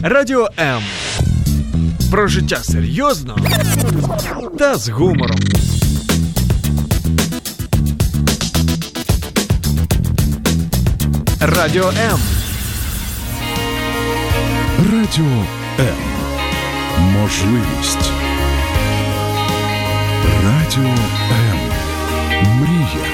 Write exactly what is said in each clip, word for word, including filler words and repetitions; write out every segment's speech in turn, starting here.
Радіо М. Про життя серйозно та з гумором. Радіо М. Радіо М. Можливість. Радіо М. Мрія.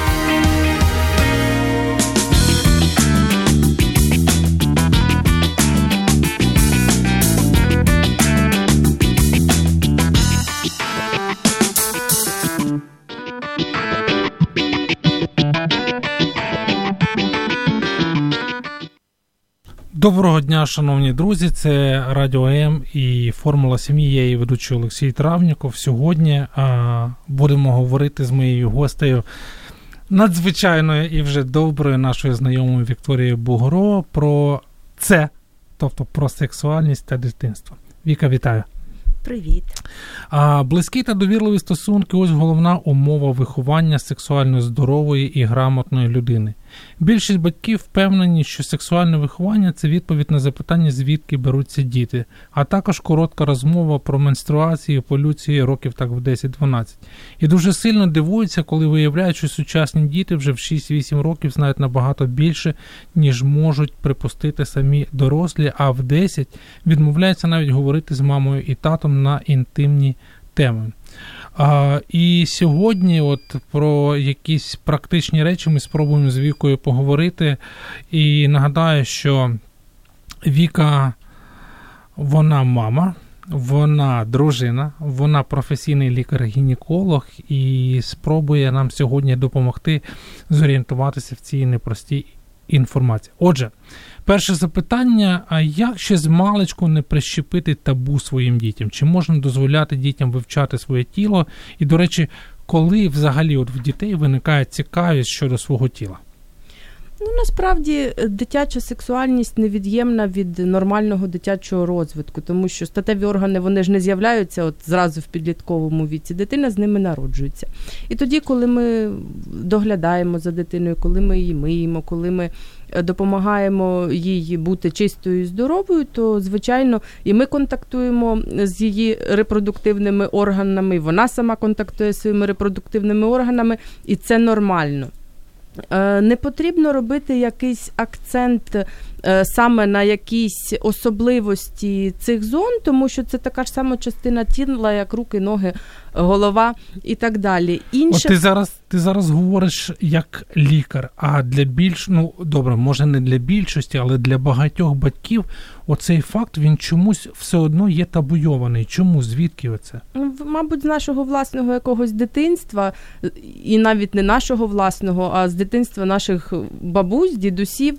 Доброго дня, шановні друзі, це Радіо М і Формула сім'ї, я її ведучий Олексій Травніков. Сьогодні а, будемо говорити з моєю гостею, надзвичайною і вже доброю нашою знайомою Вікторією Бугро про це, тобто про сексуальність та дитинство. Віка, вітаю. Привіт. А, близькі та довірливі стосунки – ось головна умова виховання сексуально здорової і грамотної людини. Більшість батьків впевнені, що сексуальне виховання – це відповідь на запитання, звідки беруться діти, а також коротка розмова про менструації, полюції років так в десять-дванадцять. І дуже сильно дивуються, коли виявляють, що сучасні діти вже в шість-вісім років знають набагато більше, ніж можуть припустити самі дорослі, а в десять відмовляються навіть говорити з мамою і татом на інтимні теми. А, і сьогодні от про якісь практичні речі ми спробуємо з Вікою поговорити. І нагадаю, що Віка, вона мама, вона дружина, вона професійний лікар-гінеколог і спробує нам сьогодні допомогти зорієнтуватися в цій непростій інформації. Отже, перше запитання, а як ще з маличку не прищепити табу своїм дітям? Чи можна дозволяти дітям вивчати своє тіло? І, до речі, коли взагалі от в дітей виникає цікавість щодо свого тіла? Ну, насправді, дитяча сексуальність невід'ємна від нормального дитячого розвитку, тому що статеві органи, вони ж не з'являються от зразу в підлітковому віці, дитина з ними народжується. І тоді, коли ми доглядаємо за дитиною, коли ми її миємо, коли ми допомагаємо їй бути чистою і здоровою, то, звичайно, і ми контактуємо з її репродуктивними органами, і вона сама контактує зі своїми репродуктивними органами, і це нормально. Не потрібно робити якийсь акцент саме на якісь особливості цих зон, тому що це така ж сама частина тіла, як руки, ноги, голова і так далі. Інше... От ти зараз, ти зараз говориш як лікар, а для більш, ну, добре, може не для більшості, але для багатьох батьків оцей факт, він чомусь все одно є табуйований. Чому? Звідки оце? Мабуть, з нашого власного якогось дитинства, і навіть не нашого власного, а з дитинства наших бабусь, дідусів.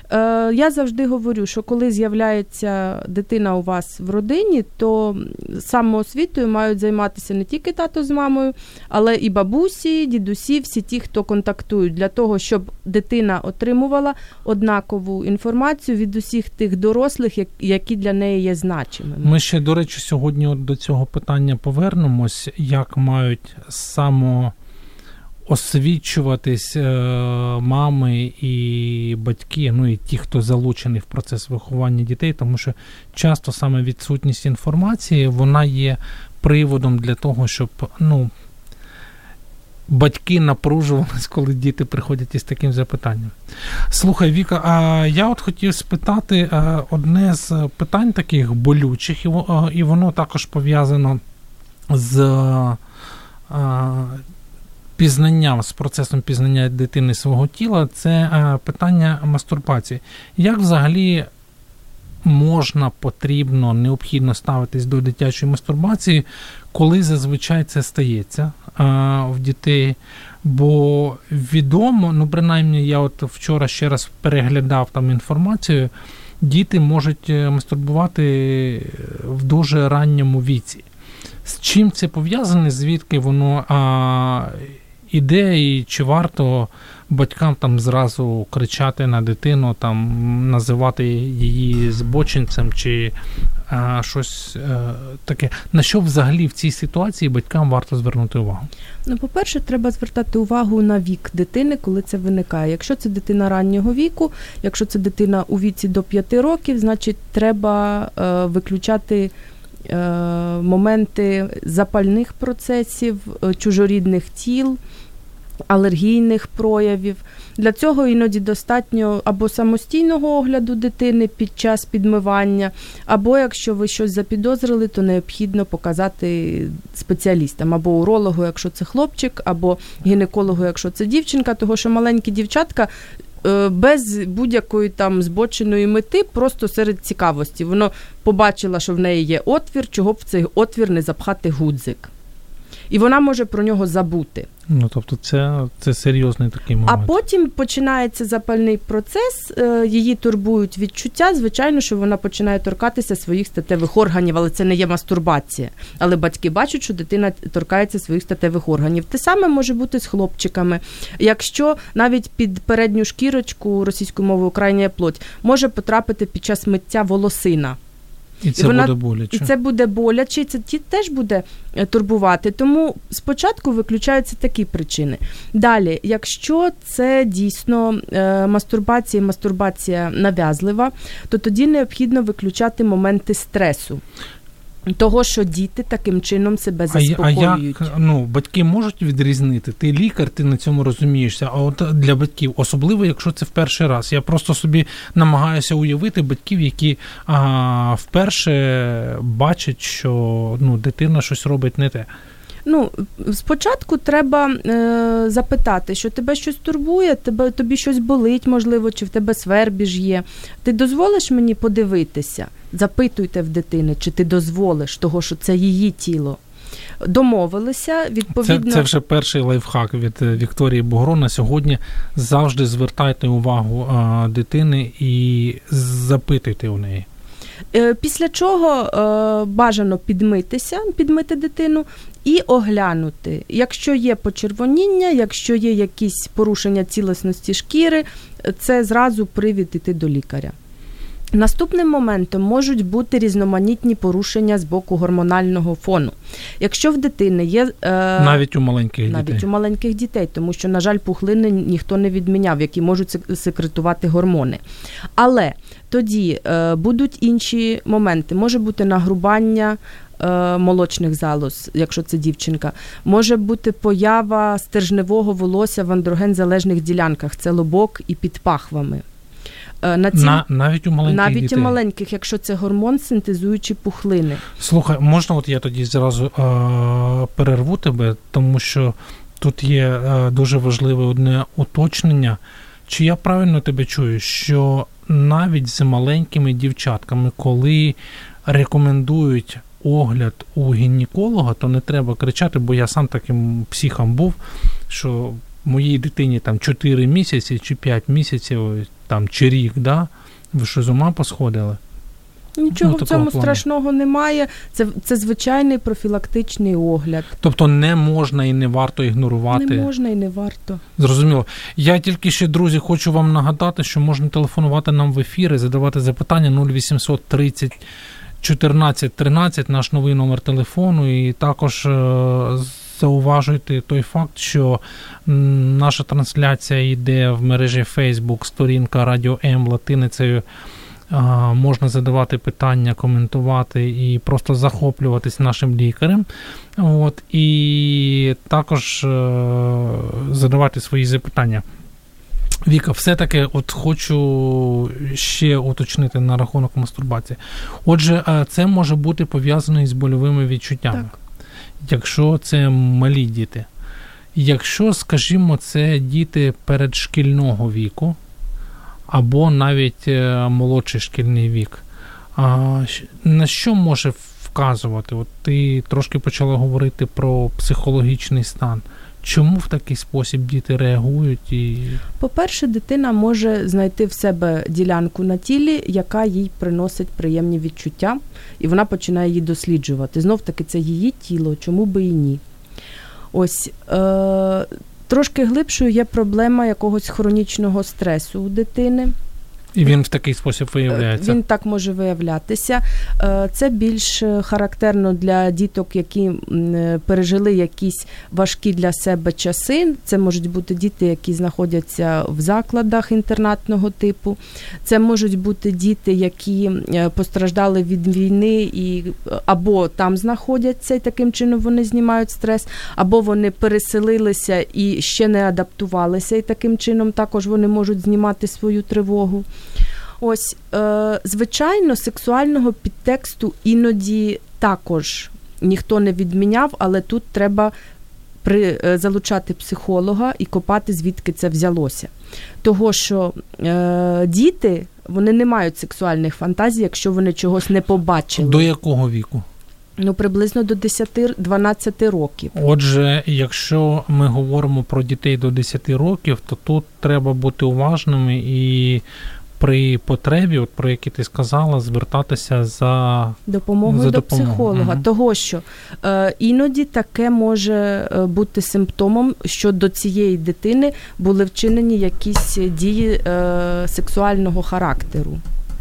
Я завжди говорю, що коли з'являється дитина у вас в родині, то самоосвітою мають займатися не тільки тато з мамою, але і бабусі, дідусі, всі ті, хто контактують, для того, щоб дитина отримувала однакову інформацію від усіх тих дорослих, які для неї є значимими. Ми ще, до речі, сьогодні от до цього питання повернемось, як мають само... освічуватись е, мами і батьки, ну і ті, хто залучений в процес виховання дітей, тому що часто саме відсутність інформації, вона є приводом для того, щоб, ну, батьки напружувались, коли діти приходять із таким запитанням. Слухай, Віка, а я от хотів спитати е, одне з питань таких болючих, і, е, і воно також пов'язано з е, пізнанням, з процесом пізнання дитини свого тіла, це е, питання мастурбації. Як взагалі можна, потрібно, необхідно ставитись до дитячої мастурбації, коли зазвичай це стається е, в дітей? Бо відомо, ну принаймні я от вчора ще раз переглядав там інформацію, діти можуть мастурбувати в дуже ранньому віці. З чим це пов'язане, звідки воно а, іде, і чи варто батькам там зразу кричати на дитину, там називати її збочинцем, чи а, щось а, таке. На що взагалі в цій ситуації батькам варто звернути увагу? Ну, по-перше, треба звертати увагу на вік дитини, коли це виникає. Якщо це дитина раннього віку, якщо це дитина у віці до п'яти років, значить треба е, виключати е, моменти запальних процесів, е, чужорідних тіл, алергійних проявів. Для цього іноді достатньо або самостійного огляду дитини під час підмивання, або якщо ви щось запідозрили, то необхідно показати спеціалістам, або урологу, якщо це хлопчик, або гінекологу, якщо це дівчинка, того що маленькі дівчатка без будь-якої там збоченої мети, просто серед цікавості. Воно побачила, що в неї є отвір, чого б в цей отвір не запхати гудзик. І вона може про нього забути. Ну, тобто це, це серйозний такий момент. А потім починається запальний процес, її турбують відчуття, звичайно, що вона починає торкатися своїх статевих органів, але це не є мастурбація. Але батьки бачать, що дитина торкається своїх статевих органів. Те саме може бути з хлопчиками. Якщо навіть під передню шкірочку, російською мовою крайня плоть, може потрапити під час миття волосина. І це і вона, буде боляче. І це буде боляче, і це ті теж буде турбувати. Тому спочатку виключаються такі причини. Далі, якщо це дійсно е, мастурбація, мастурбація нав'язлива, то тоді необхідно виключати моменти стресу. Того, що діти таким чином себе заспокоюють. А як, ну, батьки можуть відрізнити? Ти лікар, ти на цьому розумієшся, а от для батьків, особливо, якщо це в перший раз. Я просто собі намагаюся уявити батьків, які а, вперше бачать, що ну, дитина щось робить не те. Ну, спочатку треба е, запитати, що тебе щось турбує, тебе, тобі щось болить, можливо, чи в тебе свербіж є. Ти дозволиш мені подивитися? Запитуйте в дитини, чи ти дозволиш того, що це її тіло. Домовилися, відповідно... Це, це вже перший лайфхак від Вікторії Бугро. На сьогодні завжди звертайте увагу а, дитини і запитуйте у неї. Після чого е, бажано підмитися, підмити дитину і оглянути. Якщо є почервоніння, якщо є якісь порушення цілісності шкіри, це зразу привід іти до лікаря. Наступним моментом можуть бути різноманітні порушення з боку гормонального фону. Якщо в дитини є... Е, навіть у маленьких навіть дітей. Навіть у маленьких дітей, тому що, на жаль, пухлини ніхто не відміняв, які можуть секретувати гормони. Але тоді е, будуть інші моменти. Може бути нагрубання е, молочних залоз, якщо це дівчинка. Може бути поява стержневого волосся в андроген-залежних ділянках. Це лобок і під пахвами. На ці... На, навіть у маленьких навіть дітей. у маленьких, якщо це гормон, синтезуючі пухлини. Слухай, можна от я тоді зразу е- перерву тебе, тому що тут є е- дуже важливе одне уточнення. Чи я правильно тебе чую, що навіть з маленькими дівчатками, коли рекомендують огляд у гінеколога, то не треба кричати, бо я сам таким психом був, що моїй дитині там чотири місяці чи п'ять місяців, там, чи рік, да? Ви що, з ума посходили? Нічого ну, в цьому плану. страшного немає. Це, це звичайний профілактичний огляд. Тобто не можна і не варто ігнорувати? Не можна і не варто. Зрозуміло. Я тільки ще, друзі, хочу вам нагадати, що можна телефонувати нам в ефір і задавати запитання нуль вісімсот тридцять чотирнадцять тринадцять, наш новий номер телефону, і також зауважуйте той факт, що наша трансляція йде в мережі Facebook, сторінка Радіо М латиницею. Можна задавати питання, коментувати і просто захоплюватись нашим лікарем. От, і також задавати свої запитання. Віка, все-таки от хочу ще уточнити на рахунок мастурбації. Отже, це може бути пов'язано із больовими відчуттями. Так. Якщо це малі діти. Якщо, скажімо, це діти передшкільного віку, або навіть молодший шкільний вік, а на що може вказувати? От ти трошки почала говорити про психологічний стан. Чому в такий спосіб діти реагують? І... По-перше, дитина може знайти в себе ділянку на тілі, яка їй приносить приємні відчуття, і вона починає її досліджувати. Знов-таки, це її тіло, чому би і ні. Ось, е- трошки глибшою є проблема якогось хронічного стресу у дитини. І він в такий спосіб виявляється? Він так може виявлятися. Це більш характерно для діток, які пережили якісь важкі для себе часи. Це можуть бути діти, які знаходяться в закладах інтернатного типу. Це можуть бути діти, які постраждали від війни і або там знаходяться, і таким чином вони знімають стрес, або вони переселилися і ще не адаптувалися, і таким чином також вони можуть знімати свою тривогу. Ось, е, звичайно, сексуального підтексту іноді також ніхто не відміняв, але тут треба при, е, залучати психолога і копати, звідки це взялося. Того, що е, діти, вони не мають сексуальних фантазій, якщо вони чогось не побачили. До якого віку? Ну, приблизно до десять-дванадцять років. Отже, якщо ми говоримо про дітей до десять років, то тут треба бути уважними і при потребі, от про які ти сказала, звертатися за допомогою за до допомогою. психолога. Угу. Того, що е, іноді таке може бути симптомом, що до цієї дитини були вчинені якісь дії е, сексуального характеру.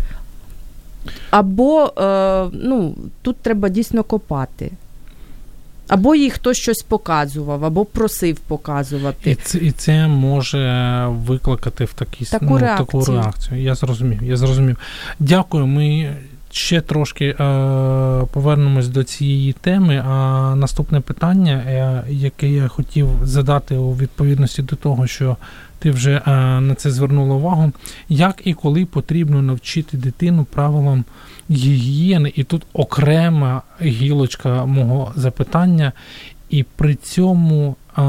Або, е, ну, тут треба дійсно копати. Або їй хтось щось показував, або просив показувати. І це, і це може викликати в такі, таку, ну, реакцію. таку реакцію. Я зрозумів, я зрозумів. Дякую. Ми ще трошки е, повернемось до цієї теми. А наступне питання, е, яке я хотів задати у відповідності до того, що ти вже е, на це звернула увагу. Як і коли потрібно навчити дитину правилам гігієни? І тут окрема гілочка мого запитання. І при цьому е,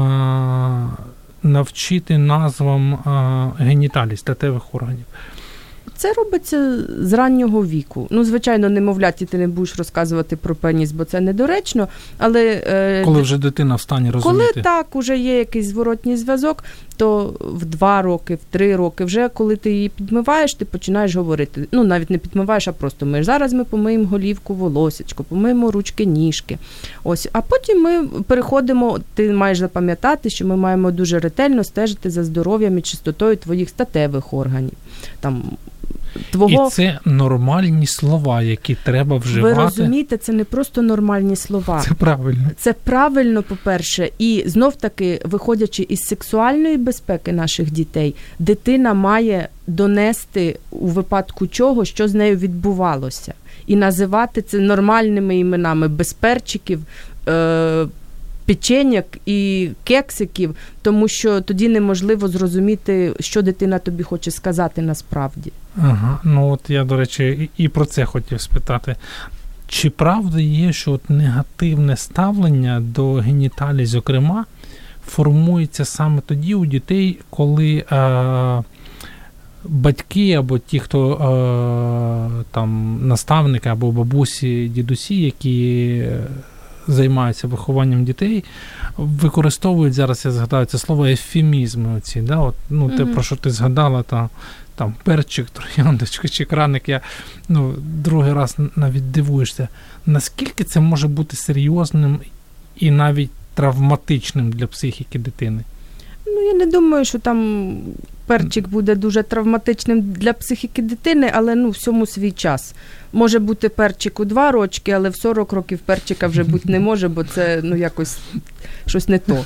навчити назвам е, геніталій, статевих органів. Це робиться з раннього віку. Ну, звичайно, немовляті ти не будеш розказувати про пеніс, бо це недоречно, але... Е, коли вже дитина в стані розуміти. Коли так, уже є якийсь зворотній зв'язок, то в два роки, в три роки, вже коли ти її підмиваєш, ти починаєш говорити. Ну, навіть не підмиваєш, а просто миєш. Зараз ми помиємо голівку, волосечко, помиємо ручки, ніжки. Ось. А потім ми переходимо, ти маєш запам'ятати, що ми маємо дуже ретельно стежити за здоров'ям і чистотою твоїх статевих органів. Там... Твого... І це нормальні слова, які треба вживати. Ви розумієте, це не просто нормальні слова. Це правильно. Це правильно, по-перше. І знов-таки, виходячи із сексуальної безпеки наших дітей, дитина має донести у випадку чого, що з нею відбувалося. І називати це нормальними іменами, без перчиків, е- печеньок і кексиків, тому що тоді неможливо зрозуміти, що дитина тобі хоче сказати насправді. Ага, ну от я, до речі, і, і про це хотів спитати. Чи правда є, що от негативне ставлення до геніталій, зокрема, формується саме тоді у дітей, коли е, батьки або ті, хто е, там наставники або бабусі, дідусі, які займаються вихованням дітей, використовують, зараз я згадаю, це слово ефемізми оці, да? От, ну, те, mm-hmm. про що ти згадала, та, там перчик, трояндочка чи краник, я ну, другий раз навіть дивуєшся, наскільки це може бути серйозним і навіть травматичним для психіки дитини? Ну, я не думаю, що там перчик буде дуже травматичним для психіки дитини, але ну, всьому свій час. Може бути перчик у два рочки, але в сорок років перчика вже бути не може, бо це ну, якось щось не то.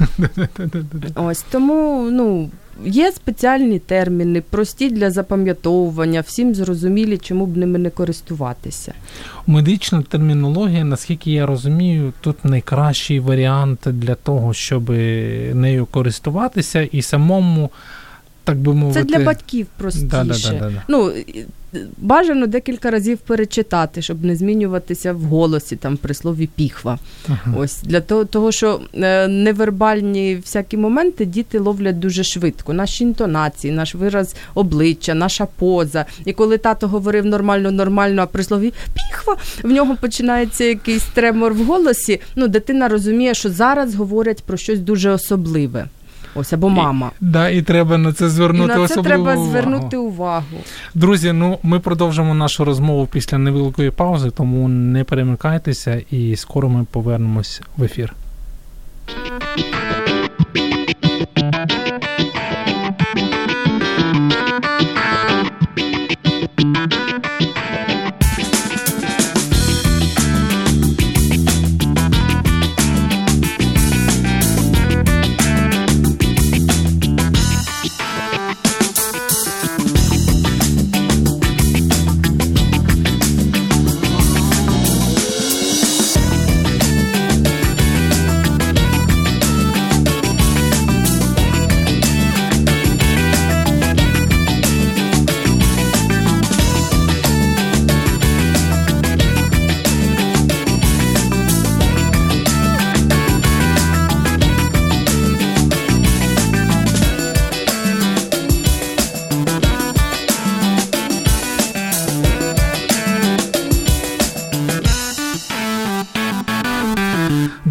Ось, тому, ну, є спеціальні терміни, прості для запам'ятовування, всім зрозумілі, чому б ними не користуватися. Медична термінологія, наскільки я розумію, тут найкращий варіант для того, щоб нею користуватися і самому, так би мовити... Це для батьків простіше. Да, да, да, да, да. Ну, бажано декілька разів перечитати, щоб не змінюватися в голосі, там, при слові піхва. Ага. Ось, для того, того, що е, невербальні всякі моменти діти ловлять дуже швидко. Наші інтонації, наш вираз обличчя, наша поза. І коли тато говорив нормально-нормально, а при слові піхва, в нього починається якийсь тремор в голосі, ну, дитина розуміє, що зараз говорять про щось дуже особливе. Ось, або мама. І, да, і треба на це звернути особливу увагу. І на це треба увагу. звернути увагу. Друзі, ну, ми продовжимо нашу розмову після невеликої паузи, тому не перемикайтеся і скоро ми повернемось в ефір.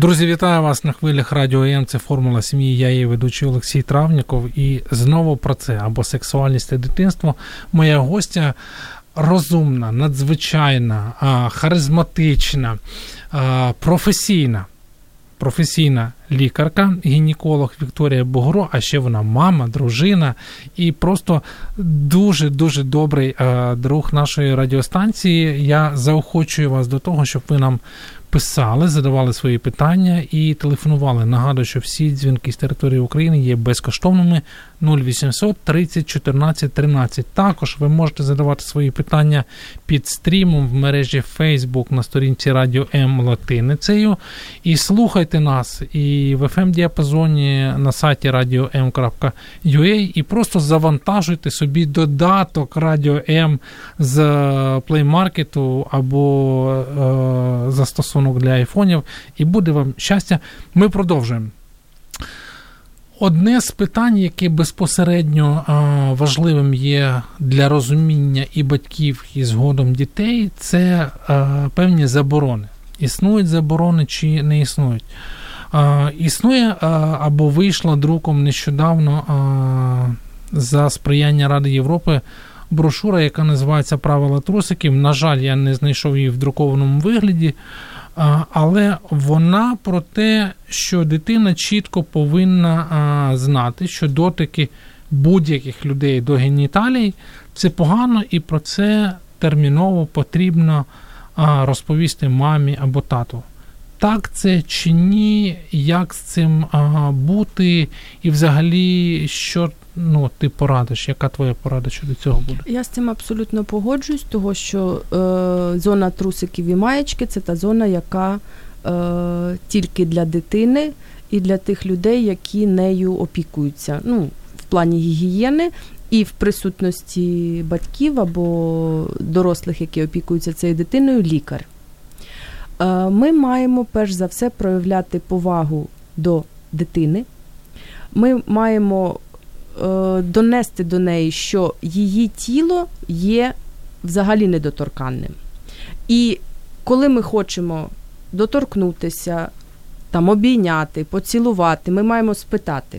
Друзі, вітаю вас на хвилях Радіо М. Це «Формула сім'ї». Я її ведучий Олексій Травніков. І знову про це, або сексуальність та дитинство. Моя гостя розумна, надзвичайна, харизматична, професійна. Професійна лікарка, гінеколог Вікторія Бугро, а ще вона мама, дружина і просто дуже-дуже добрий е, друг нашої радіостанції. Я заохочую вас до того, щоб ви нам писали, задавали свої питання і телефонували. Нагадую, що всі дзвінки з території України є безкоштовними. нуль вісімсот тридцять чотирнадцять тринадцять. Також ви можете задавати свої питання під стрімом в мережі Facebook на сторінці Радіо М латиницею. І слухайте нас і в еф ем-діапазоні на сайті радіо ем крапка ю а, і просто завантажуйте собі додаток Радіо М з Play Market або е, застосунок для айфонів, і буде вам щастя. Ми продовжуємо. Одне з питань, яке безпосередньо а, важливим є для розуміння і батьків, і згодом дітей, це а, певні заборони. Існують заборони чи не існують? А, існує а, або вийшла друком нещодавно а, за сприяння Ради Європи брошура, яка називається «Правила трусиків». На жаль, я не знайшов її в друкованому вигляді, але вона про те, що дитина чітко повинна знати, що дотики будь-яких людей до геніталій – це погано, і про це терміново потрібно розповісти мамі або тату. Так це чи ні, як з цим бути, і взагалі, що ну, ти порадиш, яка твоя порада щодо цього буде? Я з цим абсолютно погоджуюсь, того що е, зона трусиків і маєчки – це та зона, яка е, тільки для дитини і для тих людей, які нею опікуються. Ну, в плані гігієни і в присутності батьків або дорослих, які опікуються цією дитиною, лікар. Е, ми маємо, перш за все, проявляти повагу до дитини. Ми маємо донести до неї, що її тіло є взагалі недоторканним. І коли ми хочемо доторкнутися, там, обійняти, поцілувати, ми маємо спитати: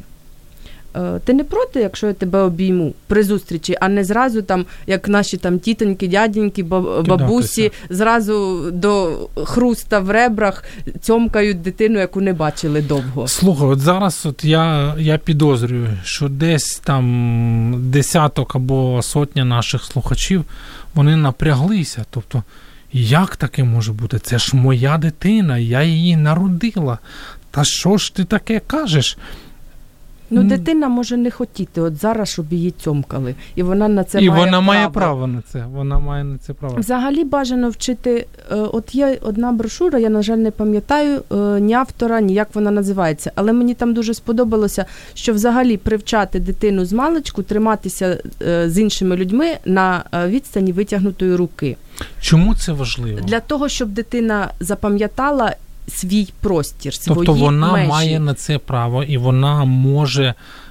ти не проти, якщо я тебе обійму при зустрічі, а не зразу, там, як наші там тітоньки, дяденьки, бабусі, зразу до хруста в ребрах цьомкають дитину, яку не бачили довго. Слухай, от зараз от я, я підозрюю, що десь там десяток або сотня наших слухачів, вони напряглися. Тобто, як таке може бути? Це ж моя дитина, я її народила. Та що ж ти таке кажеш? Ну, дитина може не хотіти от зараз, щоб її цьомкали. І вона на це і має право. І вона має право на це. Вона має на це право. Взагалі бажано вчити. От є одна брошура, я, на жаль, не пам'ятаю ні автора, ні як вона називається. Але мені там дуже сподобалося, що взагалі привчати дитину з маличку триматися з іншими людьми на відстані витягнутої руки. Чому це важливо? Для того, щоб дитина запам'ятала свій простір, свої межі. Тобто вона межі. Має на це право, і вона може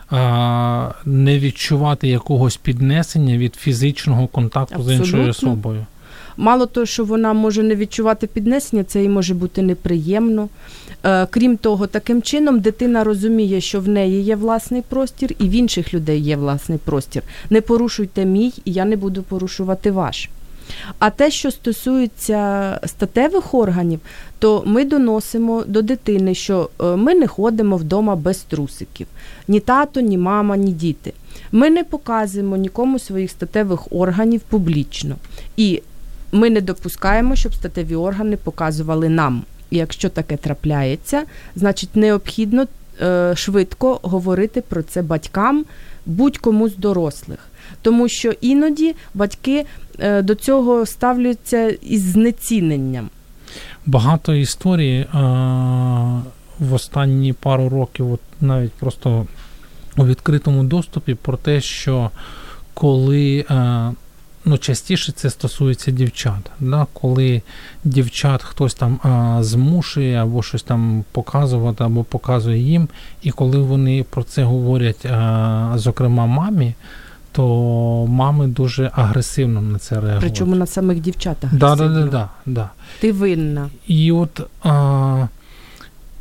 а, не відчувати якогось піднесення від фізичного контакту Абсолютно. З іншою особою. Мало того, що вона може не відчувати піднесення, це їй може бути неприємно. Е, крім того, таким чином дитина розуміє, що в неї є власний простір, і в інших людей є власний простір. Не порушуйте мій, і я не буду порушувати ваш. А те, що стосується статевих органів, то ми доносимо до дитини, що ми не ходимо вдома без трусиків. Ні тато, ні мама, ні діти. Ми не показуємо нікому своїх статевих органів публічно. І ми не допускаємо, щоб статеві органи показували нам. І якщо таке трапляється, значить необхідно е, швидко говорити про це батькам, будь-кому з дорослих. Тому що іноді батьки е, до цього ставляться із знеціненням. Багато історій е, в останні пару років, от навіть просто у відкритому доступі, про те, що коли, е, ну частіше це стосується дівчат, да? Коли дівчат хтось там е, змушує або щось там показувати, або показує їм, і коли вони про це говорять, е, зокрема мамі, то мами дуже агресивно на це реагують. Причому на самих дівчатах да, агресивно. Да, да, да, да. Ти винна. І от а,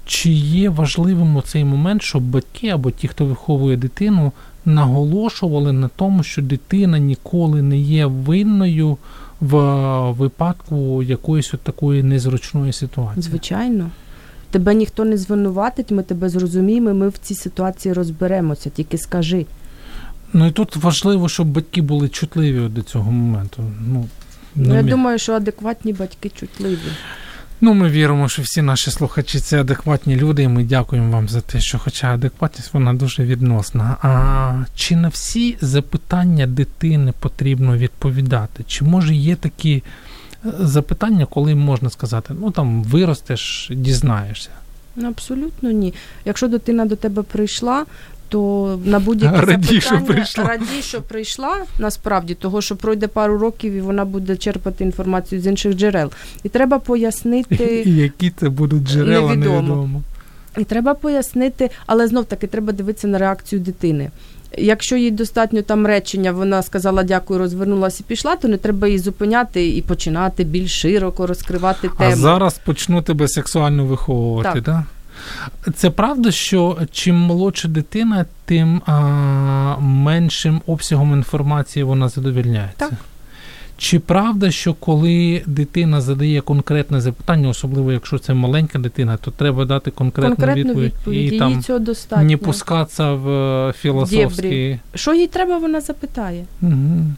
чи є важливим у цей момент, щоб батьки або ті, хто виховує дитину, наголошували на тому, що дитина ніколи не є винною в випадку якоїсь от такої незручної ситуації? Звичайно. Тебе ніхто не звинуватить, ми тебе зрозуміємо, ми в цій ситуації розберемося, тільки скажи. Ну і тут важливо, щоб батьки були чутливі до цього моменту. Ну, ну, я мі... думаю, що адекватні батьки чутливі. Ну, ми віримо, що всі наші слухачі – це адекватні люди, і ми дякуємо вам за те, що хоча адекватність, вона дуже відносна. А чи на всі запитання дитини потрібно відповідати? Чи, може, є такі запитання, коли можна сказати, ну, там, виростеш, дізнаєшся? Абсолютно ні. Якщо дитина до тебе прийшла, то на будь-які раді, запитання що раді, що прийшла, насправді, того, що пройде пару років і вона буде черпати інформацію з інших джерел. І треба пояснити... І які це будуть джерела, невідомо. невідомо. І треба пояснити, але знов-таки треба дивитися на реакцію дитини. Якщо їй достатньо там речення, вона сказала дякую, розвернулася і пішла, то не треба її зупиняти і починати більш широко розкривати тему. А зараз почну тебе сексуально виховувати, так? Да? Це правда, що чим молодша дитина, тим а, меншим обсягом інформації вона задовольняється? Так. Чи правда, що коли дитина задає конкретне запитання, особливо якщо це маленька дитина, то треба дати конкретну, конкретну відповідь, відповідь. І там цього достатньо. Не пускатися в філософські... Дєбрі. Що їй треба, вона запитає. Угу.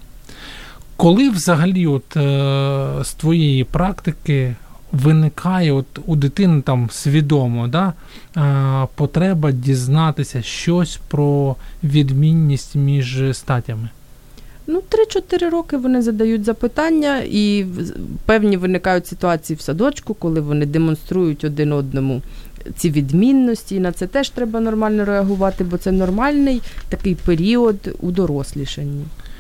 Коли взагалі от, е, з твоєї практики виникає от у дитини там свідомо, да, е, потреба дізнатися щось про відмінність між статями? Ну, три-чотири роки вони задають запитання, і певні виникають ситуації в садочку, коли вони демонструють один одному ці відмінності, і на це теж треба нормально реагувати, бо це нормальний такий період у дорослішанні.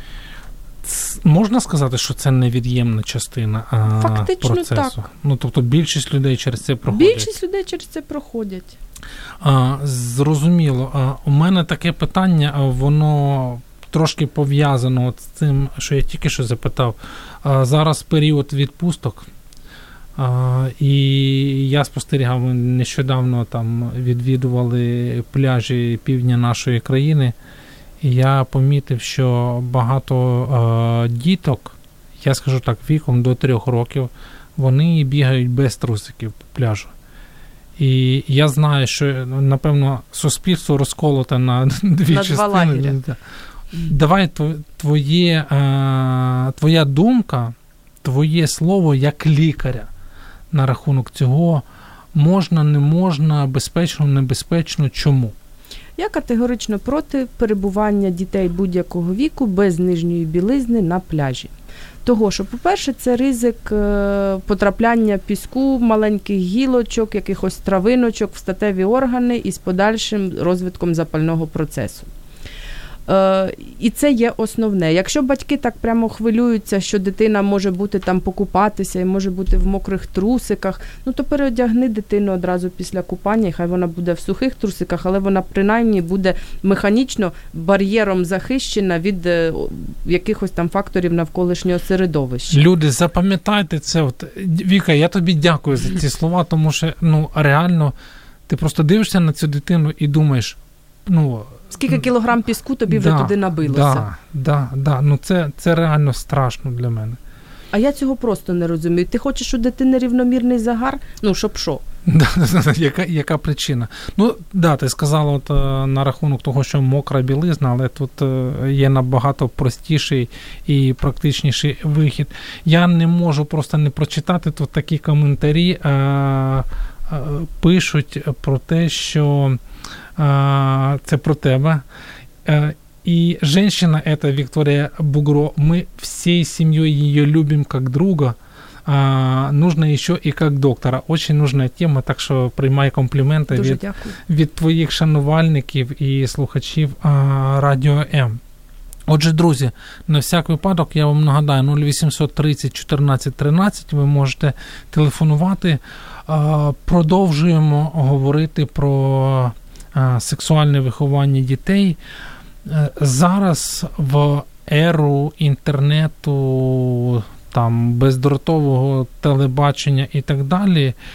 Можна сказати, що це невід'ємна частина а, Фактично, процесу? Так. Ну, тобто більшість людей через це проходять? Більшість людей через це проходять. А, зрозуміло. А, у мене таке питання, воно трошки пов'язано от з цим, що я тільки що запитав. А, зараз період відпусток, а, і я спостерігав, ми нещодавно там відвідували пляжі півдня нашої країни, і я помітив, що багато а, діток, я скажу так, віком до трьох років, вони бігають без трусиків по пляжу. І я знаю, що, напевно, суспільство розколоте на дві на частини. Два лагеря. Давай твоє, твоя думка, твоє слово як лікаря на рахунок цього, можна, не можна, безпечно, небезпечно, чому? Я категорично проти перебування дітей будь-якого віку без нижньої білизни на пляжі. Того, що, по-перше, це ризик потрапляння піску, маленьких гілочок, якихось травиночок в статеві органи із подальшим розвитком запального процесу. Е, і це є основне. Якщо батьки так прямо хвилюються, що дитина може бути там покупатися і може бути в мокрих трусиках, ну то переодягни дитину одразу після купання, і хай вона буде в сухих трусиках, але вона принаймні буде механічно бар'єром захищена від е, якихось там факторів навколишнього середовища. Люди, запам'ятайте це. От, Віка, я тобі дякую за ці слова, тому що ну реально ти просто дивишся на цю дитину і думаєш, ну, скільки кілограм піску тобі вже да, туди набилося? Да, да, да. Ну це, це реально страшно для мене. А я цього просто не розумію. Ти хочеш у дитини рівномірний загар? Ну, щоб що? Да, яка, яка причина? Ну, да, ти сказала от, на рахунок того, що мокра білизна, але тут є набагато простіший і практичніший вихід. Я не можу просто не прочитати тут такі коментарі, а, а, пишуть про те, що а, це про тебе. А, и женщина, это Виктория Бугро, мы всей семьей ее любим как друга, а, нужно еще и как доктора. Очень нужная тема, так що приймай компліменти від, від твоїх шанувальників і слухачів а, Радіо М. Отже, друзі, на всяк випадок я вам нагадаю, нуль вісімсот тридцять чотирнадцять тринадцять, ви можете телефонувати. А, продовжуємо говорити про а, сексуальне виховання дітей. Зараз в еру інтернету, там, бездротового телебачення і так далі,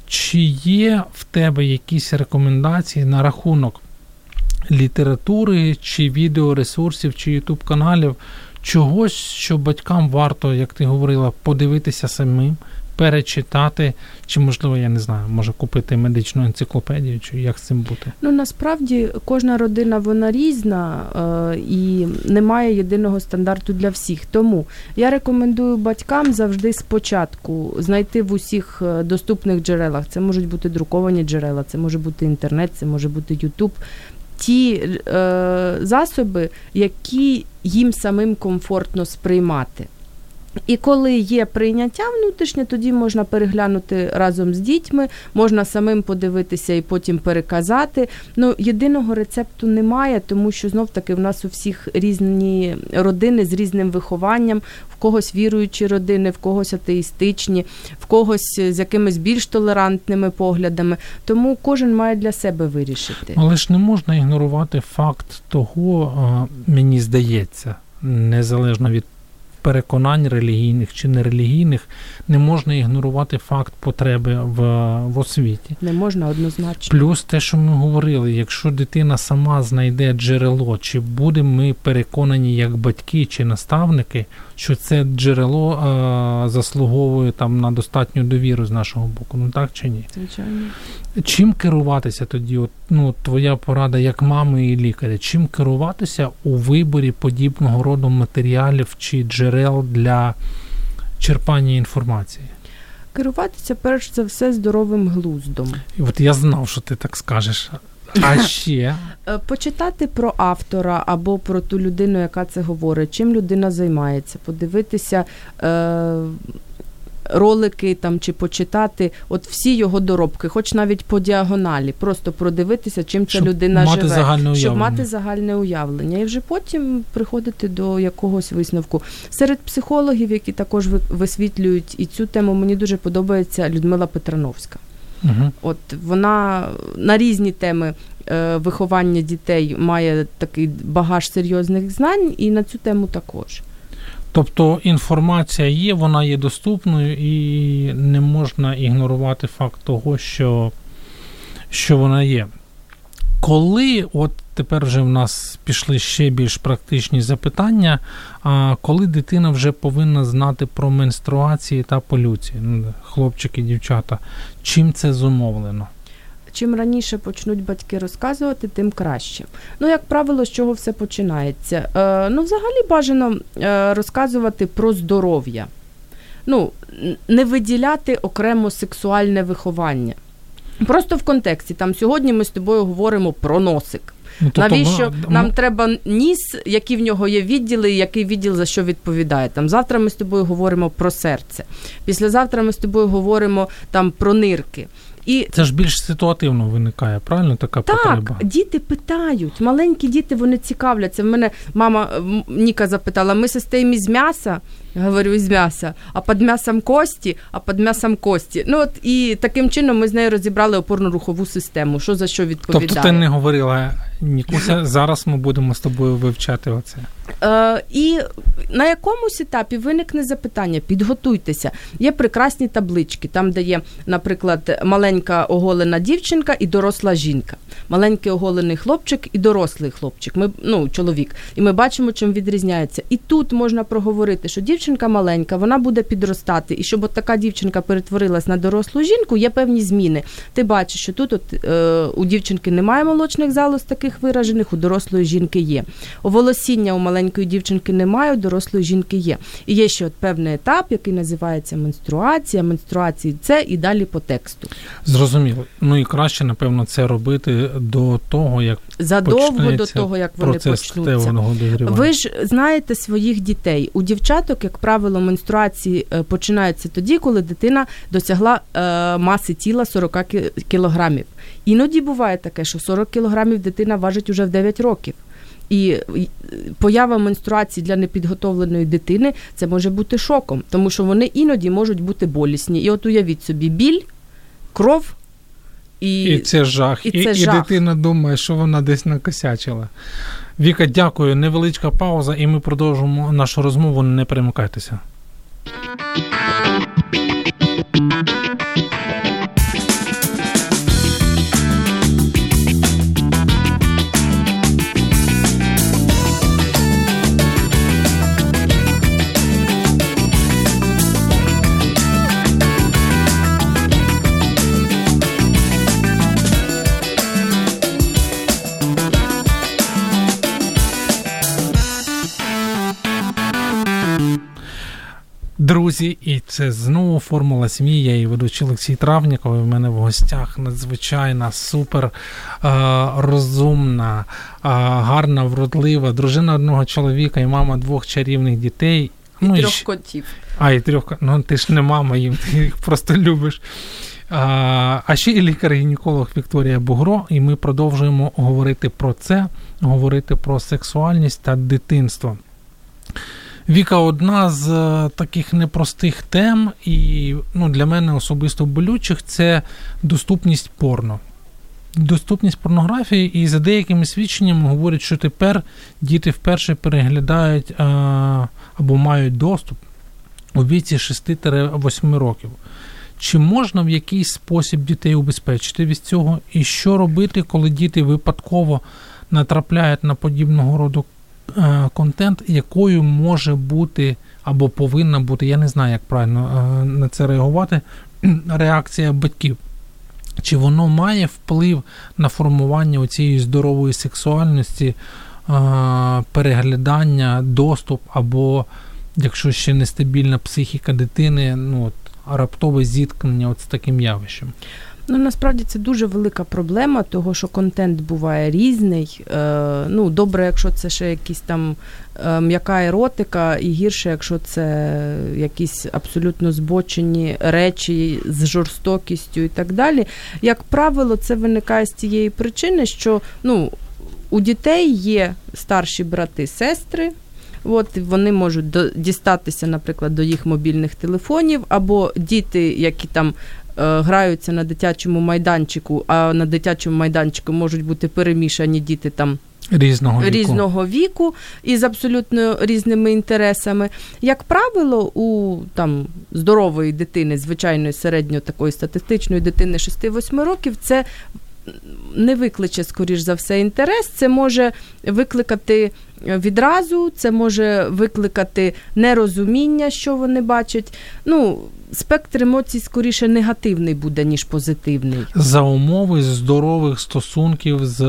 чи є в тебе якісь рекомендації на рахунок літератури, чи відеоресурсів, чи ютуб-каналів, чогось, що батькам варто, як ти говорила, подивитися самим, перечитати, чи, можливо, я не знаю, може купити медичну енциклопедію, чи як з цим бути? Ну, насправді, кожна родина, вона різна, е- і немає єдиного стандарту для всіх. Тому я рекомендую батькам завжди спочатку знайти в усіх доступних джерелах, це можуть бути друковані джерела, це може бути інтернет, це може бути ютуб, ті е- засоби, які їм самим комфортно сприймати. І коли є прийняття внутрішнє, тоді можна переглянути разом з дітьми, можна самим подивитися і потім переказати. Ну, єдиного рецепту немає, тому що, знов-таки, в нас у всіх різні родини з різним вихованням, в когось віруючі родини, в когось атеїстичні, в когось з якимись більш толерантними поглядами. Тому кожен має для себе вирішити. Але ж не можна ігнорувати факт того, мені здається, незалежно від переконань релігійних чи нерелігійних, не можна ігнорувати факт потреби в, в освіті. Не можна однозначно. Плюс те, що ми говорили, якщо дитина сама знайде джерело, чи будемо ми переконані як батьки чи наставники, що це джерело а, заслуговує там на достатню довіру з нашого боку. Ну так чи ні? Звичайно. Чим керуватися тоді, от, ну, твоя порада як мами і лікаря, чим керуватися у виборі подібного роду матеріалів чи джерел для черпання інформації? Керуватися, перш за все, здоровим глуздом. І от я знав, що ти так скажеш. А ще? Почитати про автора або про ту людину, яка це говорить, чим людина займається, подивитися е- ролики там, чи почитати от всі його доробки, хоч навіть по діагоналі, просто продивитися, чим ця людина мати живе, щоб мати загальне уявлення. І вже потім приходити до якогось висновку. Серед психологів, які також висвітлюють і цю тему, мені дуже подобається Людмила Петрановська. Угу. От вона на різні теми е, виховання дітей має такий багаж серйозних знань, і на цю тему також. Тобто інформація є, вона є доступною, і не можна ігнорувати факт того, що, що вона є. Коли, от тепер вже в нас пішли ще більш практичні запитання, а коли дитина вже повинна знати про менструації та полюції, хлопчики, дівчата, чим це зумовлено? Чим раніше почнуть батьки розказувати, тим краще. Ну, як правило, з чого все починається? Е, ну, взагалі бажано е, розказувати про здоров'я. Ну, не виділяти окремо сексуальне виховання. Просто в контексті. Там сьогодні ми з тобою говоримо про носик. Ну, тобто, навіщо ну, нам треба ніс, які в нього є відділи, і який відділ за що відповідає. Там завтра ми з тобою говоримо про серце. Післязавтра ми з тобою говоримо там про нирки. І це ж більш ситуативно виникає, правильно, така так, потреба? Так, діти питають, маленькі діти, вони цікавляться. В мене мама Ніка запитала, ми состоїмо із м'яса? Я говорю, із м'яса. А під м'ясом кості? А під м'ясом кості. Ну от і таким чином ми з нею розібрали опорно-рухову систему, що за що відповідає. Тобто ти не говорила, Нікуся, зараз ми будемо з тобою вивчати оце. Е, і на якомусь етапі виникне запитання, підготуйтеся. Є прекрасні таблички, там, де є, наприклад, маленька оголена дівчинка і доросла жінка. Маленький оголений хлопчик і дорослий хлопчик, ми, ну, чоловік. І ми бачимо, чим відрізняється. І тут можна проговорити, що дівчинка маленька, вона буде підростати. І щоб от така дівчинка перетворилась на дорослу жінку, є певні зміни. Ти бачиш, що тут от, е, у дівчинки немає молочних залоз таких виражених, у дорослої жінки є. Оволосіння у маленької дівчинки немає, у дорослої жінки є. І є ще от певний етап, який називається менструація, менструації це і далі по тексту. Зрозуміло. Ну і краще, напевно, це робити до того, як задовго до того, як вони почнуться. Ви ж знаєте своїх дітей. У дівчаток, як правило, менструації починаються тоді, коли дитина досягла е, маси тіла сорок кілограмів. Іноді буває таке, що сорок кілограмів дитина важить уже в дев'ять років. І поява менструації для непідготовленої дитини – це може бути шоком, тому що вони іноді можуть бути болісні. І от уявіть собі, біль, кров, і, і це жах. І, і, це і жах. дитина думає, що вона десь накосячила. Віка, дякую. Невеличка пауза, і ми продовжимо нашу розмову. Не перемикайтеся. Друзі, і це знову «Формула сім'ї». Я її ведучий Олексій Травніков. У мене в гостях надзвичайна, супер е, розумна, е, гарна, вродлива дружина одного чоловіка і мама двох чарівних дітей. І ну, трьох і, котів. А, і трьох. Ну, ти ж не мама їм, ти їх просто любиш. А, а ще і лікар-гінеколог Вікторія Бугро, і ми продовжуємо говорити про це, говорити про сексуальність та дитинство. Віка, одна з таких непростих тем, і ну, для мене особисто болючих, це доступність порно. Доступність порнографії, і за деякими свідченнями говорять, що тепер діти вперше переглядають а, або мають доступ у віці шести-восьми років. Чи можна в якийсь спосіб дітей убезпечити від цього? І що робити, коли діти випадково натрапляють на подібного роду контент, якою може бути або повинна бути, я не знаю, як правильно на це реагувати, реакція батьків? Чи воно має вплив на формування цієї здорової сексуальності, переглядання, доступ, або, якщо ще нестабільна психіка дитини, ну, от, раптове зіткнення от з таким явищем? Ну, насправді, це дуже велика проблема, того, що контент буває різний. Е, ну, добре, якщо це ще якісь там е, м'яка еротика, і гірше, якщо це якісь абсолютно збочені речі з жорстокістю і так далі. Як правило, це виникає з тієї причини, що, ну, у дітей є старші брати, сестри. От, вони можуть до, дістатися, наприклад, до їх мобільних телефонів, або діти, які там е, граються на дитячому майданчику, а на дитячому майданчику можуть бути перемішані діти там різного віку, різного віку із абсолютно різними інтересами. Як правило, у там здорової дитини, звичайної середньо такої статистичної дитини шести-восьми років, це не викличе, скоріш за все, інтерес. Це може викликати відразу, це може викликати нерозуміння, що вони бачать. Ну, спектр емоцій скоріше негативний буде, ніж позитивний. За умови здорових стосунків з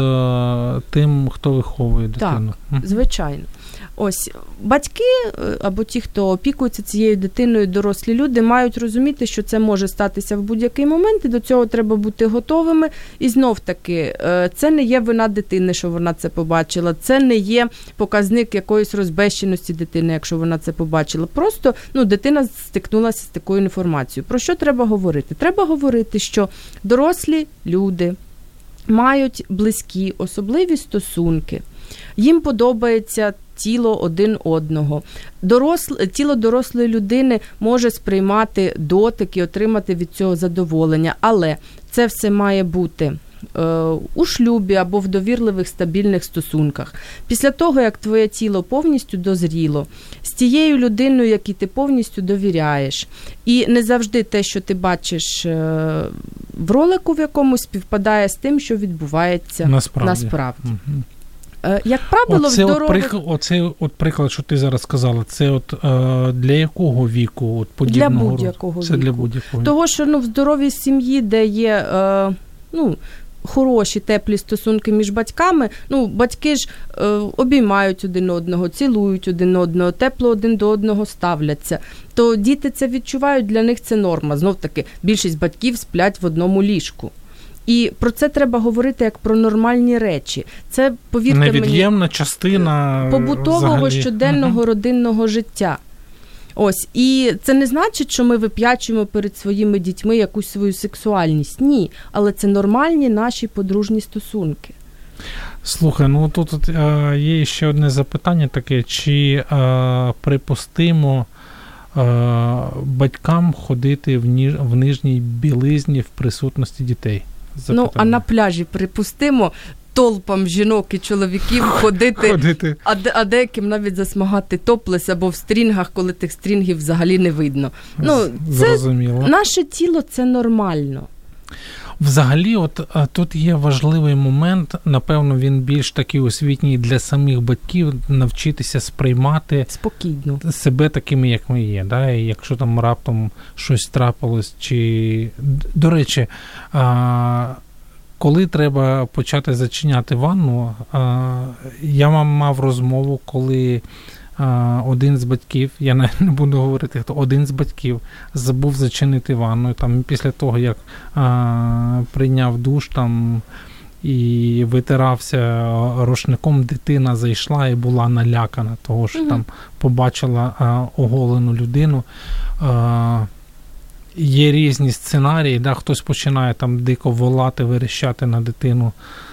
тим, хто виховує дитину. Так, звичайно. Ось, батьки або ті, хто опікується цією дитиною, дорослі люди, мають розуміти, що це може статися в будь-який момент, і до цього треба бути готовими. І знов-таки, це не є вина дитини, що вона це побачила, це не є показник якоїсь розбещеності дитини, якщо вона це побачила. Просто, ну, дитина стикнулася з такою інформацією. Про що треба говорити? Треба говорити, що дорослі люди мають близькі, особливі стосунки. Їм подобається тіло один одного. Доросле, тіло дорослої людини може сприймати дотик і отримати від цього задоволення, але це все має бути е, у шлюбі або в довірливих стабільних стосунках. Після того, як твоє тіло повністю дозріло, з тією людиною, якій ти повністю довіряєш, і не завжди те, що ти бачиш е, в ролику в якомусь, співпадає з тим, що відбувається насправді. насправді. Угу. Як правило, оце в здорових... От прик... Оце от приклад, що ти зараз сказала, це от е, для якого віку? От подібного для будь-якого це віку. Для будь-якого віку. Того, що ну, в здоровій сім'ї, де є е, ну, хороші, теплі стосунки між батьками, ну, батьки ж е, обіймають один одного, цілують один одного, тепло один до одного ставляться, то діти це відчувають, для них це норма. Знов-таки, більшість батьків сплять в одному ліжку. І про це треба говорити як про нормальні речі. Це, повірте мені, невід'ємна частина побутового взагалі. щоденного угу. родинного життя. Ось. І це не значить, що ми вип'ячуємо перед своїми дітьми якусь свою сексуальність. Ні. Але це нормальні наші подружні стосунки. Слухай, ну тут, тут е, є ще одне запитання таке. Чи е, припустимо е, батькам ходити в, ніж, в нижній білизні в присутності дітей? Запитання. Ну, а на пляжі припустимо толпам жінок і чоловіків ходити, ходити. А, де, а деяким навіть засмагати топлес або в стрінгах, коли тих стрінгів взагалі не видно. Ну, зрозуміло. Це, наше тіло – це нормально. Взагалі, от тут є важливий момент, напевно, він більш такий освітній для самих батьків, навчитися сприймати спокійно себе такими, як ми є. Да? І якщо там раптом щось трапилось, чи... До речі, а... коли треба почати зачиняти ванну, а... я мав розмову, коли один з батьків, я не буду говорити, хто один з батьків забув зачинити ванну, там після того, як а, прийняв душ там і витирався рушником, дитина зайшла і була налякана, того що mm-hmm. там побачила а, оголену людину. А, є різні сценарії, да, хтось починає там дико волати, верещати на дитину,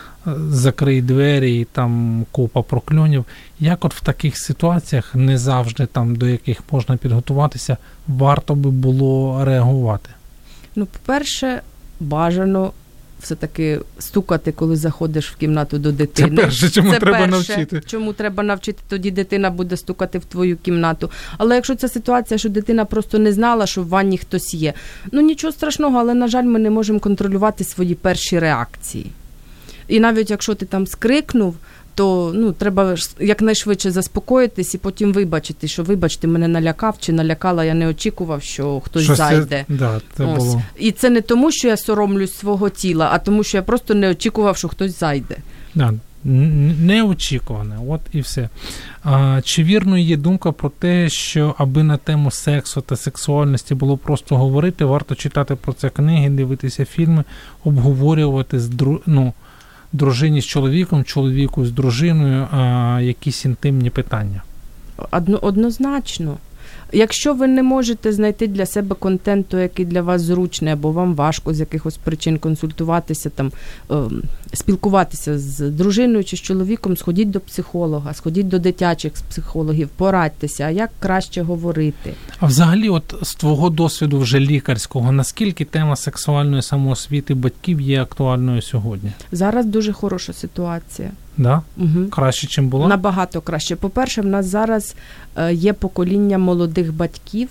закрий двері і там купа прокльонів. Як от в таких ситуаціях, не завжди там до яких можна підготуватися, варто би було реагувати? Ну, по-перше, бажано все-таки стукати, коли заходиш в кімнату до дитини. Це перше, чому це треба перше, навчити. Чому треба навчити, тоді дитина буде стукати в твою кімнату. Але якщо це ситуація, що дитина просто не знала, що в ванні хтось є, ну нічого страшного, але, на жаль, ми не можемо контролювати свої перші реакції. І навіть якщо ти там скрикнув, то ну, треба якнайшвидше заспокоїтись і потім вибачити, що вибачте, мене налякав чи налякала, я не очікував, що хтось Щось зайде. Це, да, це Ось. було. І це не тому, що я соромлюсь свого тіла, а тому, що я просто не очікував, що хтось зайде. Да, неочікуване, от і все. А, чи вірно є думка про те, що аби на тему сексу та сексуальності було просто говорити, варто читати про це книги, дивитися фільми, обговорювати з дру... ну, дружині з чоловіком, чоловіку з дружиною а, якісь інтимні питання? Одно, однозначно. Якщо ви не можете знайти для себе контенту, який для вас зручний, або вам важко з якихось причин консультуватися, там, е, спілкуватися з дружиною чи з чоловіком, сходіть до психолога, сходіть до дитячих психологів, порадьтеся, а як краще говорити. А взагалі, от з твого досвіду вже лікарського, наскільки тема сексуальної самоосвіти батьків є актуальною сьогодні? Зараз дуже хороша ситуація. Да? Угу. Краще, чим було? Набагато краще. По-перше, в нас зараз є покоління молодих батьків,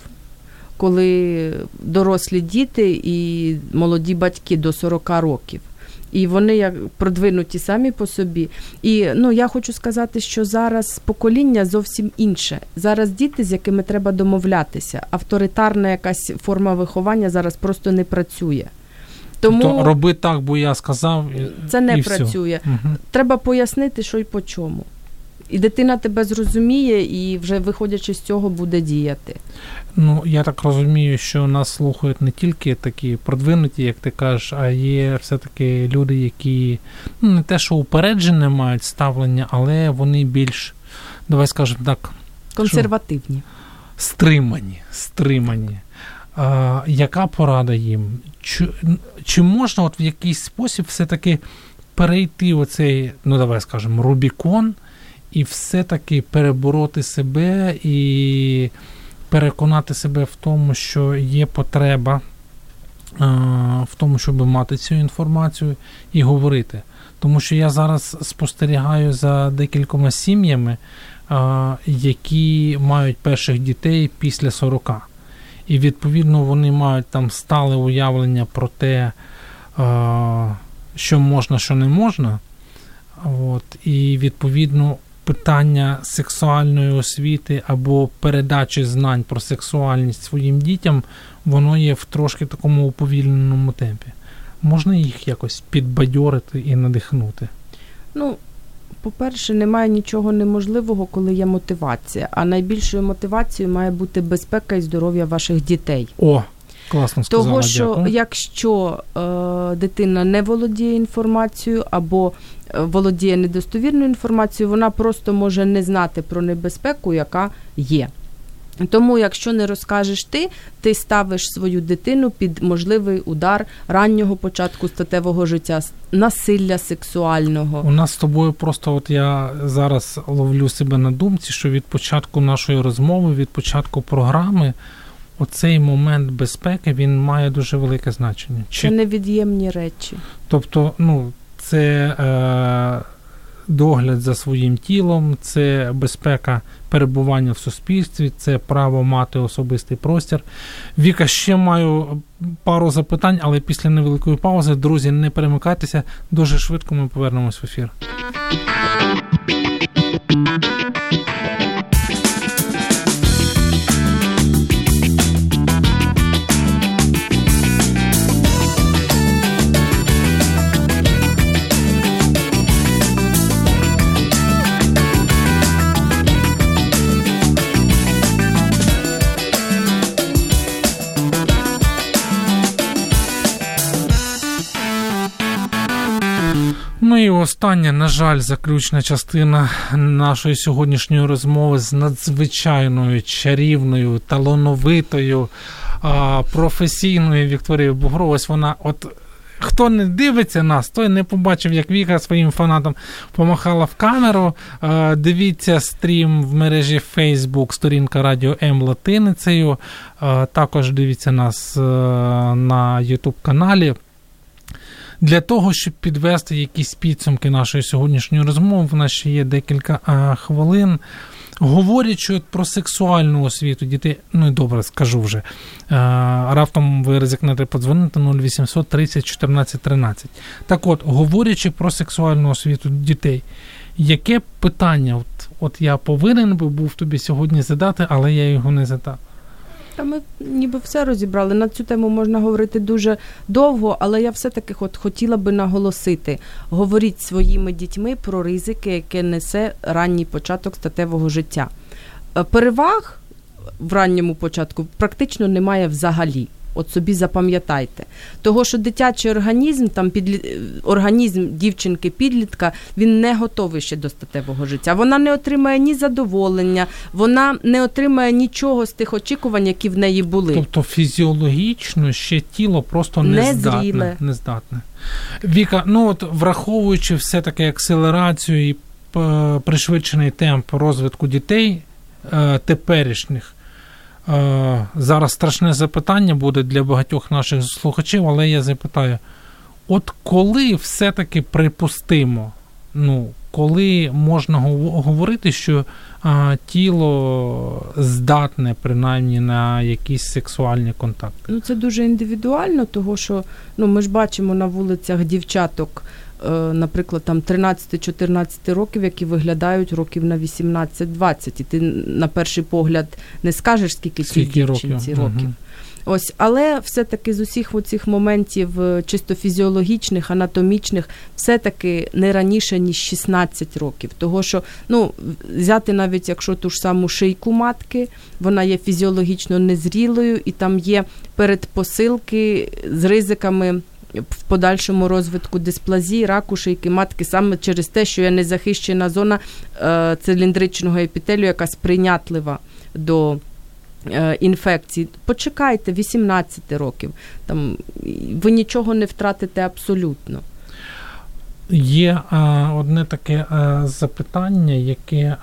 коли дорослі діти і молоді батьки до сорок років. І вони як продвинуті самі по собі. І ну, я хочу сказати, що зараз покоління зовсім інше. Зараз діти, з якими треба домовлятися. Авторитарна якась форма виховання зараз просто не працює. Тому тобто роби так, бо я сказав, це не і працює. Угу. Треба пояснити, що й по чому. І дитина тебе зрозуміє, і вже виходячи з цього буде діяти. Ну, я так розумію, що нас слухають не тільки такі продвинуті, як ти кажеш, а є все-таки люди, які ну, не те, що упереджене мають ставлення, але вони більш, давай скажемо так, консервативні. Що? Стримані, стримані. А, яка порада їм? Чи, чи можна от в якийсь спосіб все-таки перейти оцей, ну давай скажемо, Рубікон і все-таки перебороти себе і переконати себе в тому, що є потреба а, в тому, щоб мати цю інформацію і говорити. Тому що я зараз спостерігаю за декількома сім'ями, а, які мають перших дітей після сорока. І, відповідно, вони мають там стале уявлення про те, що можна, що не можна. От. І, відповідно, питання сексуальної освіти або передачі знань про сексуальність своїм дітям, воно є в трошки такому уповільненому темпі. Можна їх якось підбадьорити і надихнути? Ну, по-перше, немає нічого неможливого, коли є мотивація. А найбільшою мотивацією має бути безпека і здоров'я ваших дітей. О, класно сказала, того, що дякую. Якщо е, дитина не володіє інформацією або е, володіє недостовірною інформацією, вона просто може не знати про небезпеку, яка є. Тому, якщо не розкажеш ти, ти ставиш свою дитину під можливий удар раннього початку статевого життя, насилля сексуального. У нас з тобою просто, от я зараз ловлю себе на думці, що від початку нашої розмови, від початку програми, оцей момент безпеки, він має дуже велике значення. Чи... Це невід'ємні речі. Тобто, ну, це е, догляд за своїм тілом, це безпека перебування в суспільстві, це право мати особистий простір. Віка, ще маю пару запитань, але після невеликої паузи, друзі, не перемикайтеся, дуже швидко ми повернемось в ефір. Ну і остання, на жаль, заключна частина нашої сьогоднішньої розмови з надзвичайною, чарівною, талановитою, професійною Вікторією Бугровою. Ось вона, от хто не дивиться нас, той не побачив, як Віка своїм фанатам помахала в камеру. Дивіться стрім в мережі Facebook, сторінка Радіо М латиницею. Також дивіться нас на YouTube-каналі. Для того, щоб підвести якісь підсумки нашої сьогоднішньої розмови, в нас ще є декілька а, хвилин. Говорячи от про сексуальну освіту дітей, ну і добре, скажу вже, а, раптом ви ризикнете подзвонити нуль вісімсот тридцять чотирнадцять тринадцять. Так от, говорячи про сексуальну освіту дітей, яке питання от, от я повинен би був тобі сьогодні задати, але я його не задав? Та ми ніби все розібрали. На цю тему можна говорити дуже довго, але я все-таки от хотіла би наголосити. Говоріть своїми дітьми про ризики, які несе ранній початок статевого життя. Переваг в ранньому початку практично немає взагалі. От собі запам'ятайте. Того, що дитячий організм, там підлі... організм дівчинки-підлітка, він не готовий ще до статевого життя. Вона не отримає ні задоволення, вона не отримає нічого з тих очікувань, які в неї були. Тобто фізіологічно ще тіло просто не, не здатне. Не здатне. Віка, ну от враховуючи все-таки акселерацію і пришвидшений темп розвитку дітей е, теперішніх, зараз страшне запитання буде для багатьох наших слухачів, але я запитаю, от коли все-таки припустимо, ну, коли можна говорити, що а, тіло здатне принаймні на якісь сексуальні контакти? Ну, це дуже індивідуально, того що, ну, ми ж бачимо на вулицях дівчаток, наприклад, там тринадцять-чотирнадцять років, які виглядають років на вісімнадцять-двадцять. І ти на перший погляд не скажеш, скільки цій дівчинці років. років. Угу. Ось, але все-таки з усіх оцих моментів чисто фізіологічних, анатомічних, все-таки не раніше, ніж шістнадцять років. Того, що, ну, взяти навіть, якщо ту ж саму шийку матки, вона є фізіологічно незрілою, і там є передпосилки з ризиками в подальшому розвитку дисплазії, раку шийки матки, саме через те, що є незахищена зона е, циліндричного епітелію, яка сприйнятлива до е, інфекцій. Почекайте, вісімнадцять років. Там, ви нічого не втратите абсолютно. Є е, одне таке е, запитання, яке е,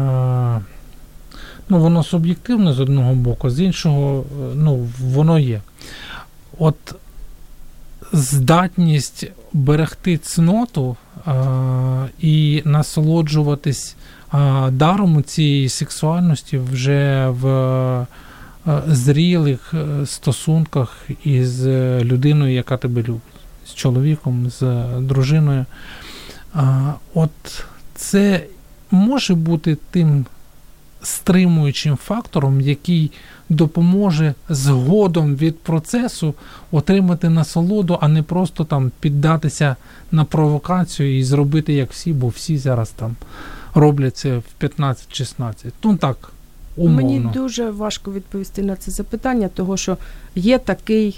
ну, воно суб'єктивне з одного боку, з іншого, ну, воно є. От здатність берегти цноту а, і насолоджуватись а, даром цієї сексуальності вже в а, зрілих стосунках із людиною, яка тебе любить, з чоловіком, з дружиною. А, от це може бути тим стримуючим фактором, який допоможе згодом від процесу отримати насолоду, а не просто там піддатися на провокацію і зробити як всі, бо всі зараз там роблять це в п'ятнадцять-шістнадцять. Ну так, умовно. Мені дуже важко відповісти на це запитання, того що є такий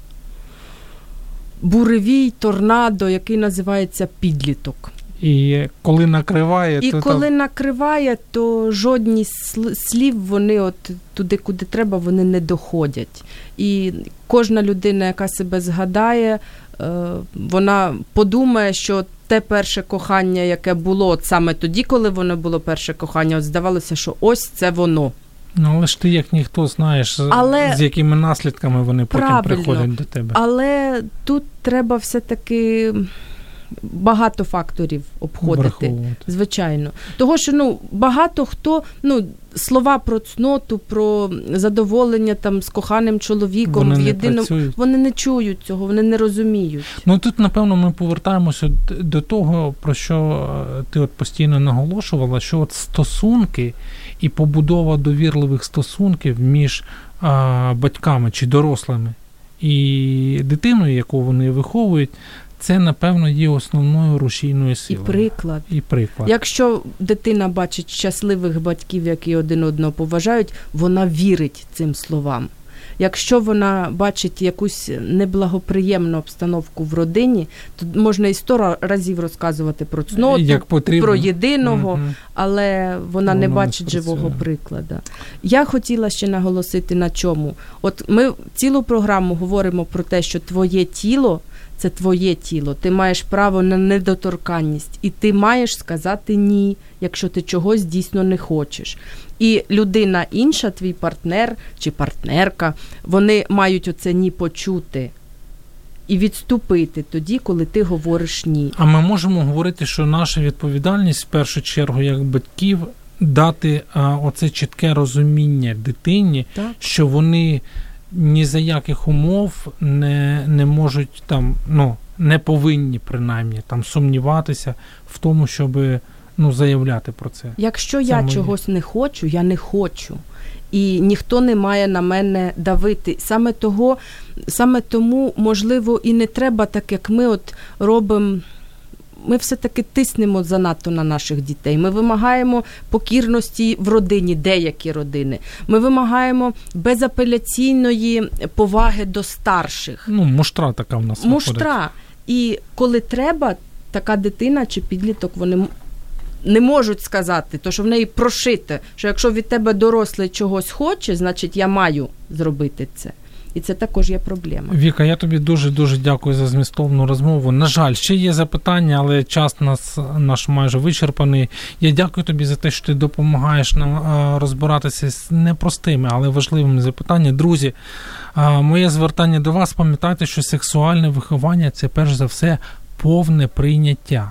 буревій, торнадо, який називається підліток. І коли накриває, і то коли там... накриває, то жодні слів, вони от туди, куди треба, вони не доходять. І кожна людина, яка себе згадає, вона подумає, що те перше кохання, яке було от саме тоді, коли воно було перше кохання, от здавалося, що ось це воно. Ну, але ж ти, як ніхто, знаєш, але, з якими наслідками вони потім приходять до тебе. Але тут треба все-таки багато факторів обходити, звичайно. Того, що, ну, багато хто, ну, слова про цноту, про задоволення там з коханим чоловіком, вони в єдиному, не вони не чують цього, вони не розуміють. Ну, тут, напевно, ми повертаємося до того, про що ти от постійно наголошувала, що от стосунки і побудова довірливих стосунків між а, батьками чи дорослими і дитиною, яку вони виховують, це, напевно, є основною рушійною силою. І приклад. І приклад. Якщо дитина бачить щасливих батьків, які один одного поважають, вона вірить цим словам. Якщо вона бачить якусь неблагоприємну обстановку в родині, то можна і сто разів розказувати про цноту, про єдиного, угу. але вона Воно не бачить не живого прикладу. Я хотіла ще наголосити на чому. От ми цілу програму говоримо про те, що твоє тіло – це твоє тіло, ти маєш право на недоторканність, і ти маєш сказати «ні», якщо ти чогось дійсно не хочеш. І людина інша, твій партнер чи партнерка, вони мають оце «ні» почути і відступити тоді, коли ти говориш «ні». А ми можемо говорити, що наша відповідальність, в першу чергу, як батьків, дати а, оце чітке розуміння дитині, так. що вони ні за яких умов не, не можуть там, ну, не повинні принаймні там сумніватися в тому, щоб ну, заявляти про це. Якщо це я моє. чогось не хочу, я не хочу. І ніхто не має на мене давити. Саме того, саме тому, можливо, і не треба так, як ми от робимо. Ми все-таки тиснемо занадто на наших дітей. Ми вимагаємо покірності в родині, деякі родини. Ми вимагаємо безапеляційної поваги до старших. Ну, муштра така в нас Муштра. виходить. І коли треба, така дитина чи підліток, вони не можуть сказати, то що в неї прошите, що якщо від тебе дорослий чогось хоче, значить я маю зробити це. І це також є проблема. Віка, я тобі дуже-дуже дякую за змістовну розмову. На жаль, ще є запитання, але час нас, наш майже вичерпаний. Я дякую тобі за те, що ти допомагаєш нам розбиратися з непростими, але важливими запитаннями. Друзі, моє звертання до вас, пам'ятайте, що сексуальне виховання – це перш за все повне прийняття.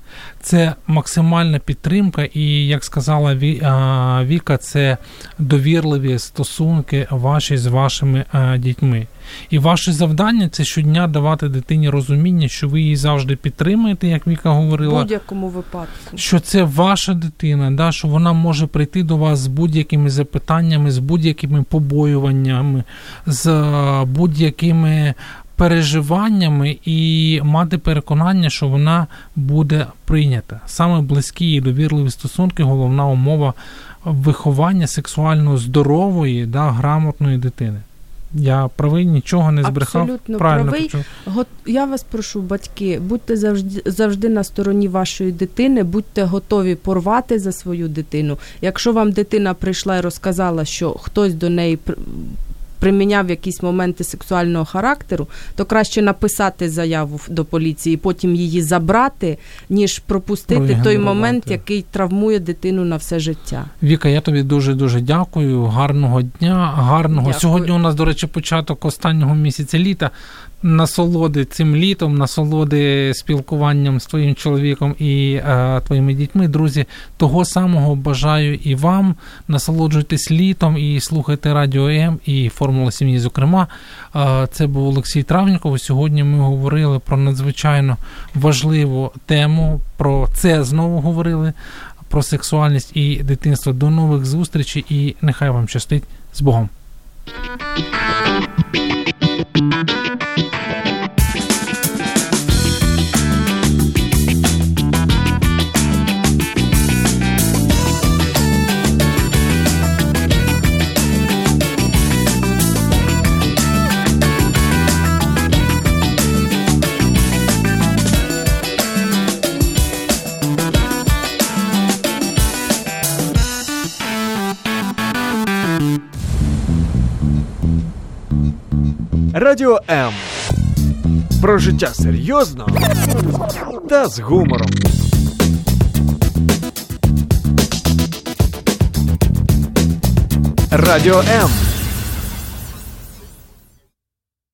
Це максимальна підтримка і, як сказала Віка, це довірливі стосунки ваші з вашими дітьми. І ваше завдання – це щодня давати дитині розуміння, що ви її завжди підтримуєте, як Віка говорила. В будь-якому випадку. Що це ваша дитина, да, що вона може прийти до вас з будь-якими запитаннями, з будь-якими побоюваннями, з будь-якими переживаннями і мати переконання, що вона буде прийнята. Саме близькі і довірливі стосунки – головна умова виховання сексуально здорової, да, грамотної дитини. Я правий, нічого не збрехав. Абсолютно правильно правий. почув. Я вас прошу, батьки, будьте завжди, завжди на стороні вашої дитини, будьте готові порвати за свою дитину. Якщо вам дитина прийшла і розказала, що хтось до неї приміняв якісь моменти сексуального характеру, то краще написати заяву до поліції і потім її забрати, ніж пропустити той момент, який травмує дитину на все життя. Віка, я тобі дуже-дуже дякую. Гарного дня, гарного. Дякую. Сьогодні у нас, до речі, початок останнього місяця літа. Насолоди цим літом, насолоди спілкуванням з твоїм чоловіком і е, твоїми дітьми. Друзі, того самого бажаю і вам. Насолоджуйтесь літом і слухайте Радіо М і Формула сім'ї, зокрема. Е, це був Олексій Травніков. Сьогодні ми говорили про надзвичайно важливу тему. Про це знову говорили, про сексуальність і дитинство. До нових зустрічей і нехай вам щастить. З Богом! Радіо М. Про життя серйозно та з гумором. Радіо М.